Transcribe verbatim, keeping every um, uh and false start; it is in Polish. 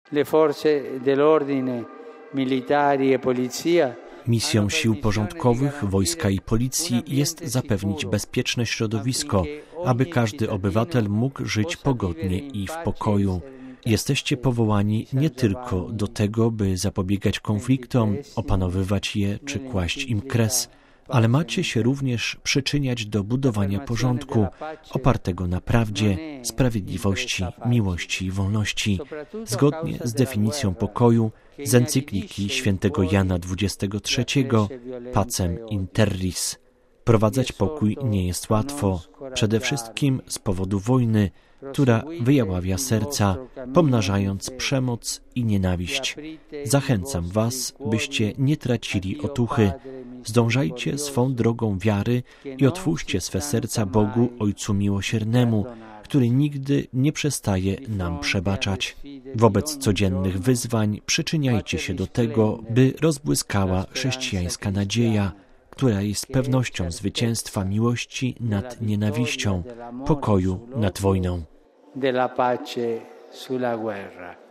Le forze dell'ordine, militari e polizia. Misją sił porządkowych, wojska i policji jest zapewnić bezpieczne środowisko, aby każdy obywatel mógł żyć pogodnie i w pokoju. Jesteście powołani nie tylko do tego, by zapobiegać konfliktom, opanowywać je czy kłaść im kres, ale macie się również przyczyniać do budowania porządku opartego na prawdzie, sprawiedliwości, miłości i wolności, zgodnie z definicją pokoju z encykliki świętego Jana dwudziestego trzeciego Pacem in Terris. Prowadzać pokój nie jest łatwo, przede wszystkim z powodu wojny, która wyjaławia serca, pomnażając przemoc i nienawiść. Zachęcam was, byście nie tracili otuchy. Zdążajcie swą drogą wiary i otwórzcie swe serca Bogu, Ojcu Miłosiernemu, który nigdy nie przestaje nam przebaczać. Wobec codziennych wyzwań przyczyniajcie się do tego, by rozbłyskała chrześcijańska nadzieja, która jest pewnością zwycięstwa miłości nad nienawiścią, pokoju nad wojną. Della pace sulla guerra.